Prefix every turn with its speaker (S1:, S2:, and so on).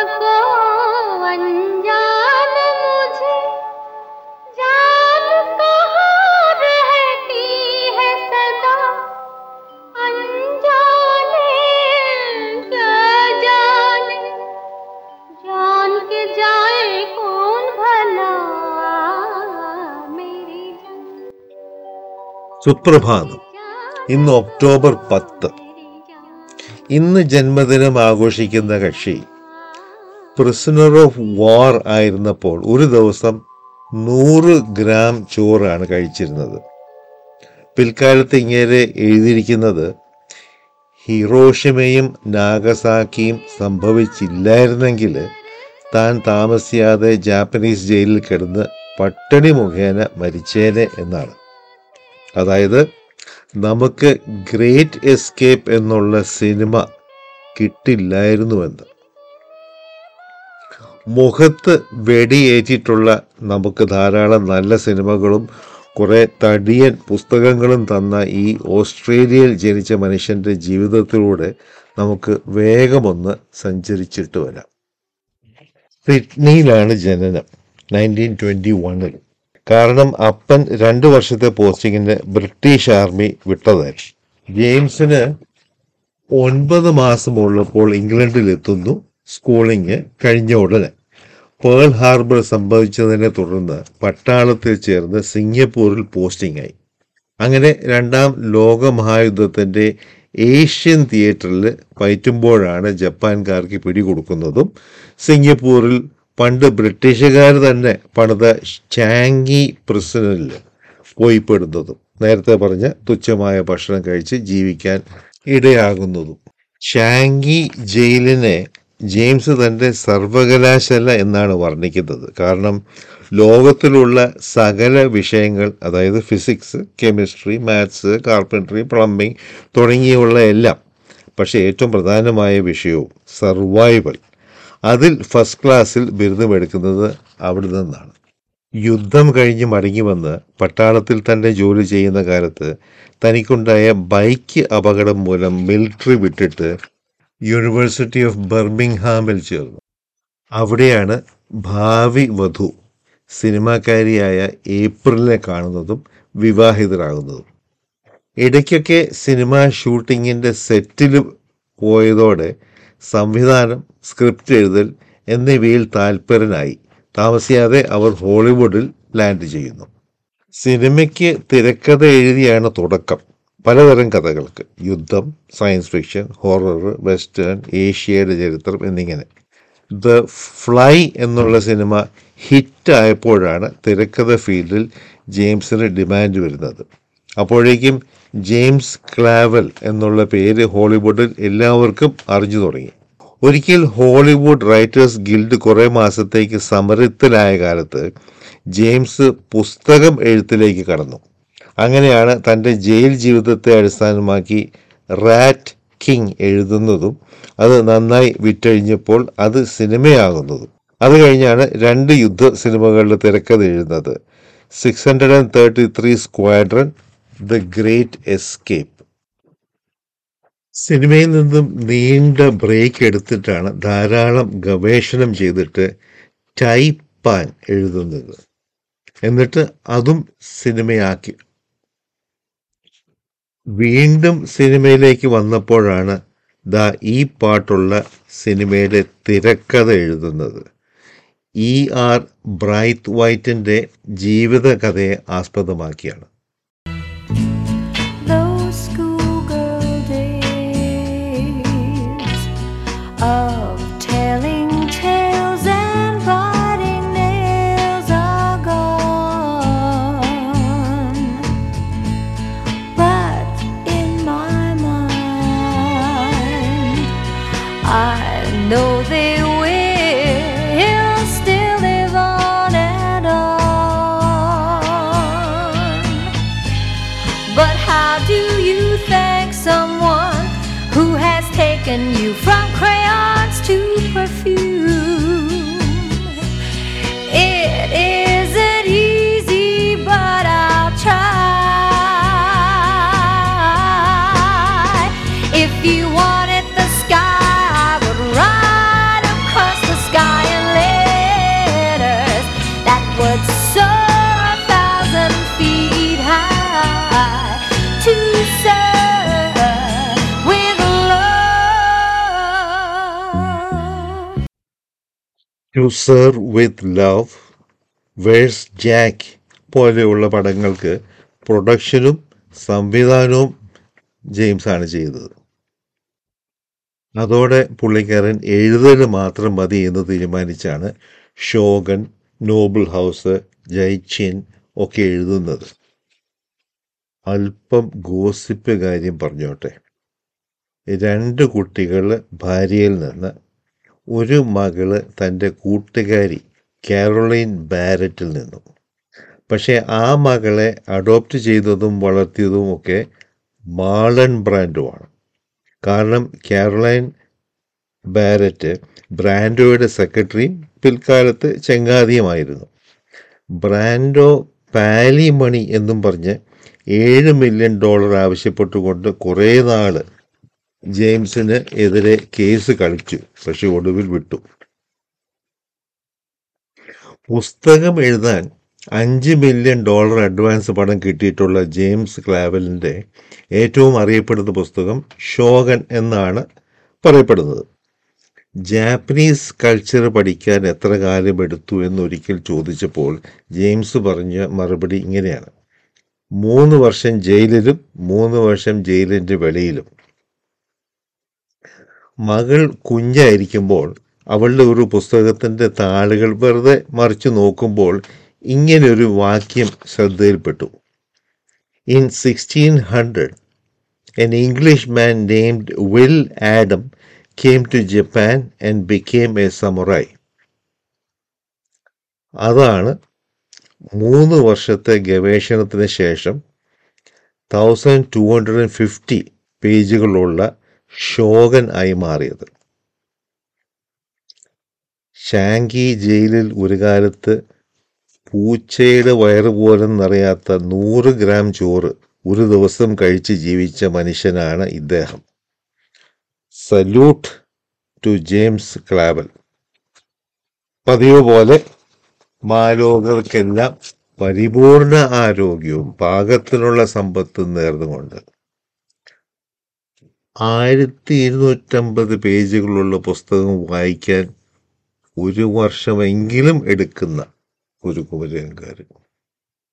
S1: को अनजान मुझे जान कहाँ रहती है सदा, अनजाने क्या जाने, जान के जाए कौन भला मेरी जान.
S2: സുപ്രഭാതം. ഇന്ന് ഒക്ടോബർ 10. ഇന്ന് ജന്മദിനം ആഘോഷിക്കുന്ന കക്ഷി പ്രിസണർ ഓഫ് വാർ ആയിരുന്നപ്പോൾ ഒരു ദിവസം 100 ഗ്രാം ചോറാണ് കഴിച്ചിരുന്നത്. പിൽക്കാലത്ത് ഇങ്ങനെ എഴുതിയിരിക്കുന്നത് ഹിറോഷിമയും നാഗസാക്കിയും സംഭവിച്ചില്ലായിരുന്നെങ്കിൽ താൻ താമസിയാതെ ജാപ്പനീസ് ജയിലിൽ കിടന്ന് പട്ടിണി മുഖേന മരിച്ചേനെ എന്നാണ്. അതായത് നമുക്ക് ഗ്രേറ്റ് എസ്കേപ്പ് എന്നുള്ള സിനിമ കിട്ടില്ലായിരുന്നുവെന്ന്. മുഖത്ത് വെടിയേറ്റിട്ടുള്ള നമുക്ക് ധാരാളം നല്ല സിനിമകളും കുറേ തടിയൻ പുസ്തകങ്ങളും തന്ന ഈ ഓസ്ട്രേലിയയിൽ ജനിച്ച മനുഷ്യൻ്റെ ജീവിതത്തിലൂടെ നമുക്ക് വേഗമൊന്ന് സഞ്ചരിച്ചിട്ട് വരാം. സിഡ്നിയിലാണ് ജനനം, 1921. കാരണം അപ്പൻ 2 വർഷത്തെ പോസ്റ്റിങ്ങിന് ബ്രിട്ടീഷ് ആർമി വിട്ടതായിരുന്നു. ജെയിംസിന് 9 മാസമുള്ളപ്പോൾ ഇംഗ്ലണ്ടിലെത്തുന്നു. സ്കൂളിങ് കഴിഞ്ഞ ഉടനെ പേൾ ഹാർബർ സംഭവിച്ചതിനെ തുടർന്ന് പട്ടാളത്തിൽ ചേർന്ന് സിംഗപ്പൂരിൽ പോസ്റ്റിംഗ് ആയി. അങ്ങനെ 2ാം ലോകമഹായുദ്ധത്തിൻ്റെ ഏഷ്യൻ തിയേറ്ററിൽ പയറ്റുമ്പോഴാണ് ജപ്പാൻകാർക്ക് പിടികൊടുക്കുന്നതും സിംഗപ്പൂരിൽ പണ്ട് ബ്രിട്ടീഷുകാർ തന്നെ പണിത ചാങ്ങി പ്രിസണിൽ പോയി പെടുന്നതും നേരത്തെ പറഞ്ഞ തുച്ഛമായ ഭക്ഷണം കഴിച്ച് ജീവിക്കാൻ ഇടയാകുന്നതും. ചാങ്ങി ജയിലിനെ ജെയിംസ് തൻ്റെ സർവകലാശാല എന്നാണ് വർണ്ണിക്കുന്നത്. കാരണം ലോകത്തിലുള്ള സകല വിഷയങ്ങൾ, അതായത് physics, chemistry, maths, carpentry, plumbing തുടങ്ങിയുള്ള എല്ലാം, പക്ഷേ ഏറ്റവും പ്രധാനമായ വിഷയവും സർവൈവൽ, അതിൽ ഫസ്റ്റ് ക്ലാസ്സിൽ ബിരുദമെടുക്കുന്നത് അവിടെ നിന്നാണ്. യുദ്ധം കഴിഞ്ഞ് മടങ്ങി വന്ന് പട്ടാളത്തിൽ തന്നെ ജോലി ചെയ്യുന്ന കാലത്ത് തനിക്കുണ്ടായ ബൈക്ക് അപകടം മൂലം മിലിറ്ററി വിട്ടിട്ട് യൂണിവേഴ്സിറ്റി ഓഫ് ബർമിംഗ്ഹാമിൽ ചേർന്നു. അവിടെയാണ് ഭാവി വധു സിനിമാക്കാരിയായ ഏപ്രിലിനെ കാണുന്നതും വിവാഹിതരാകുന്നതും. ഇടയ്ക്കൊക്കെ സിനിമാ ഷൂട്ടിങ്ങിൻ്റെ സെറ്റിൽ പോയതോടെ സംവിധാനം, സ്ക്രിപ്റ്റ് എഴുതൽ എന്നിവയിൽ താല്പര്യനായി. താമസിയാതെ അവർ ഹോളിവുഡിൽ ലാൻഡ് ചെയ്യുന്നു. സിനിമയ്ക്ക് തിരക്കഥ എഴുതിയാണ് തുടക്കം. പലതരം കഥകൾക്ക്, യുദ്ധം, സയൻസ് ഫിക്ഷൻ, ഹൊറർ, വെസ്റ്റേൺ, ഏഷ്യയുടെ ചരിത്രം എന്നിങ്ങനെ. ദ ഫ്ലൈ എന്നുള്ള സിനിമ ഹിറ്റായപ്പോഴാണ് തിരക്കഥ ഫീൽഡിൽ ജെയിംസിന് ഡിമാൻഡ് വരുന്നത്. അപ്പോഴേക്കും ജെയിംസ് ക്ലാവൽ എന്നുള്ള പേര് ഹോളിവുഡിൽ എല്ലാവർക്കും അറിഞ്ഞു തുടങ്ങി. ഒരിക്കൽ ഹോളിവുഡ് റൈറ്റേഴ്സ് ഗിൽഡ് കുറേ മാസത്തേക്ക് സമരത്തിലായ കാലത്ത് ജെയിംസ് പുസ്തകം എഴുത്തിലേക്ക് കടന്നു. അങ്ങനെയാണ് തൻ്റെ ജയിൽ ജീവിതത്തെ അടിസ്ഥാനമാക്കി റാറ്റ് കിങ് എഴുതുന്നതും അത് നന്നായി വിറ്റഴിഞ്ഞപ്പോൾ അത് സിനിമയാകുന്നതും. അത് കഴിഞ്ഞാണ് 2 യുദ്ധ സിനിമകളുടെ തിരക്കഥ എഴുതുന്നത്: 633 സ്ക്വാഡ്രൺ, ദ ഗ്രേറ്റ് എസ്കേപ്പ്. സിനിമയിൽ നിന്നും നീണ്ട ബ്രേക്ക് എടുത്തിട്ടാണ് ധാരാളം ഗവേഷണം ചെയ്തിട്ട് ടൈപ്പാൻ എഴുതുന്നത്. എന്നിട്ട് അതും സിനിമയാക്കി. വീണ്ടും സിനിമയിലേക്ക് വന്നപ്പോഴാണ് ഈ പാട്ടുള്ള സിനിമയുടെ തിരക്കഥ എഴുതുന്നത്. ER ബ്രൈത്ത്വൈറ്റിൻ്റെ ജീവിതകഥയെ ആസ്പദമാക്കിയാണ്.
S1: You from crayons to perfume. It isn't easy, but I'll try. If you wanted the sky, I would ride across the
S2: to serve with love, where's jack പോലെയുള്ള പടങ്ങൾക്ക് പ്രൊഡക്ഷനും സംവിധാനവും ജെയിംസാണ് ചെയ്തത്. അതോടെ പുള്ളിക്കാരൻ എഴുതൽ മാത്രം മതി എന്ന് തീരുമാനിച്ചാണ് ഷോഗൻ, നോബിൾ ഹൗസ്, ജയ്ചിൻ ഒക്കെ എഴുതുന്നത്. അല്പം ഗോസിപ്പ് കാര്യം പറഞ്ഞോട്ടെ. 2 കുട്ടികൾ ഭാര്യയിൽ നിന്ന്, ഒരു മകള് തൻ്റെ കൂട്ടുകാരി കാരോലൈൻ ബാരറ്റിൽ നിന്നും. പക്ഷേ ആ മകളെ അഡോപ്റ്റ് ചെയ്തതും വളർത്തിയതും ഒക്കെ മാർലൺ ബ്രാൻഡോയാണ്. കാരണം കാരോലൈൻ ബാരറ്റ് ബ്രാൻഡോയുടെ സെക്രട്ടറിയും പിൽക്കാലത്ത് ചങ്ങാതിയുമായിരുന്നു. ബ്രാൻഡോ പാലി മണി എന്നും പറഞ്ഞ് $7 മില്യൺ ആവശ്യപ്പെട്ടുകൊണ്ട് കുറേ നാള് ജെയിംസിന് എതിരെ കേസ് കളിച്ചു. പക്ഷെ ഒടുവിൽ വിട്ടു. പുസ്തകം എഴുതാൻ $5 മില്യൺ അഡ്വാൻസ് പണം കിട്ടിയിട്ടുള്ള ജെയിംസ് ക്ലാവലിൻ്റെ ഏറ്റവും അറിയപ്പെടുന്ന പുസ്തകം ഷോഗൻ എന്നാണ് പറയപ്പെടുന്നത്. ജാപ്പനീസ് കൾച്ചർ പഠിക്കാൻ എത്ര കാലമെടുത്തു എന്നൊരിക്കൽ ചോദിച്ചപ്പോൾ ജെയിംസ് പറഞ്ഞ മറുപടി ഇങ്ങനെയാണ്: 3 വർഷം ജയിലിലും 3 വർഷം ജയിലിൻ്റെ വെളിയിലും. മകൾ കുഞ്ഞായിരിക്കുമ്പോൾ അവളുടെ ഒരു പുസ്തകത്തിൻ്റെ താളുകൾ വെറുതെ മറിച്ചു നോക്കുമ്പോൾ ഇങ്ങനെയൊരു വാക്യം ശ്രദ്ധയിൽപ്പെട്ടു: In 1600, an Englishman named Will Adam came to Japan and became a samurai. അതാണ് 3 വർഷത്തെ ഗവേഷണത്തിന് ശേഷം 1250 പേജുകളുള്ള ഷോഗൻ ആയി മാറിയത്. ഷാങ്കി ജയിലിൽ ഒരു കാലത്ത് പൂച്ചയുടെ വയറ് പോലും നിറയാത്ത 100 ഗ്രാം ചോറ് ഒരു ദിവസം കഴിച്ച് ജീവിച്ച മനുഷ്യനാണ് ഇദ്ദേഹം. Salute to James Clavell. പതിവ് പോലെ മാലോകർക്കെല്ലാം പരിപൂർണ ആരോഗ്യവും പാകത്തിനുള്ള സമ്പത്തും നേർന്നുകൊണ്ട് 1250 പേജുകളുള്ള പുസ്തകം വായിക്കാൻ 1 വർഷമെങ്കിലും എടുക്കുന്ന ഒരു കുമരകക്കാരൻ.